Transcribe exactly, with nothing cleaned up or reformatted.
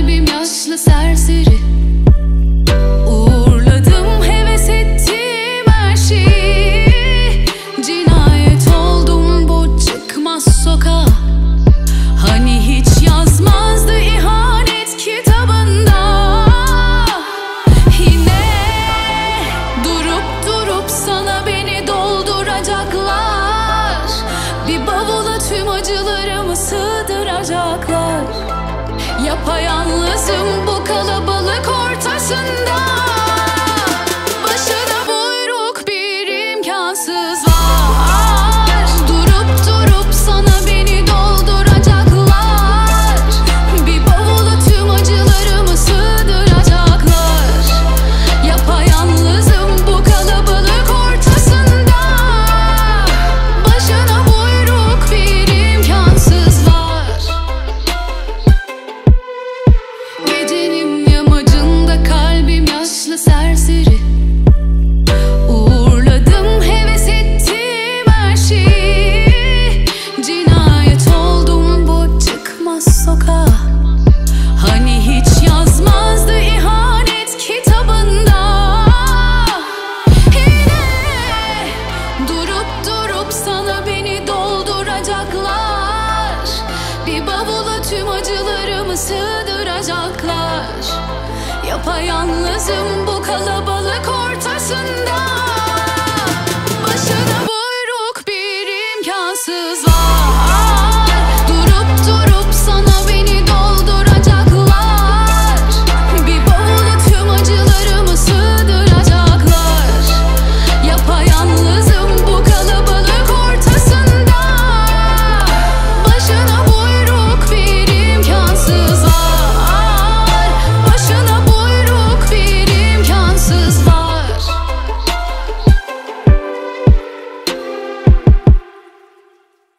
kalbim yaşlı serseri. Uğurladım heves ettiğim her şeyi. Cinayet oldum bu çıkmaz sokağa. Hani hiç yazmazdı ihanet kitabında. Yine durup durup sana beni dolduracaklar. Bir bavula tüm acılarımı sığdıracaklar. Yapayalnızım bu kalabalık ortasında. Başına buyruk bir imkansız var. Durup durup sana beni dolduracaklar. Bir bavula tüm acılarımı sığdıracaklar. Yapayalnızım bu kalabalık ortasında. Başına buyruk bir imkansız var. Gecenin yamacında kalbim yaşlı serseri. Uğurladım heves ettiğim her şeyi. Cinayet oldum bu çıkmaz sokağa. Hani hiç yazmazdı ihanet kitabında. Yine durup durup sana beni dolduracaklar. Bir bavula tüm acılarımı sığdıracaklar. Yapayalnızım bu kalabalık ortasında. Başına buyruk bir imkansız var.